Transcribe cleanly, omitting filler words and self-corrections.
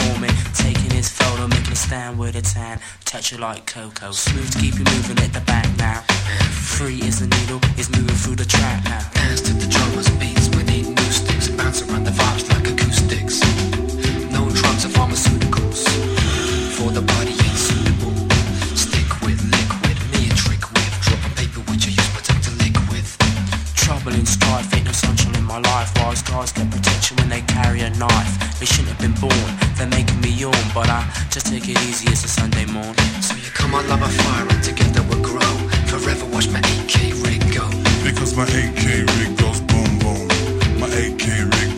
warming. Taking his photo, making a stand with a tan. Touch it like cocoa, smooth to keep you moving at the back now. Free as the needle, is moving through the track now. Dance to the drummers beats with 8 new sticks. Bounce around the vibes like acoustics. No drugs or pharmaceuticals. For the body ain't suitable. Stick with liquid, me a trick with. Drop a paper which you use protect a liquid. Trouble and strife, ain't no sunshine in my life. Wise guys get protection when they carry a knife. They shouldn't have been born, they're making me yawn. But I just take it easy, it's a Sunday morning. So you come on, love a fire and together we'll grow. Forever watch my AK rig go. Because my AK rig goes boom boom. My AK rig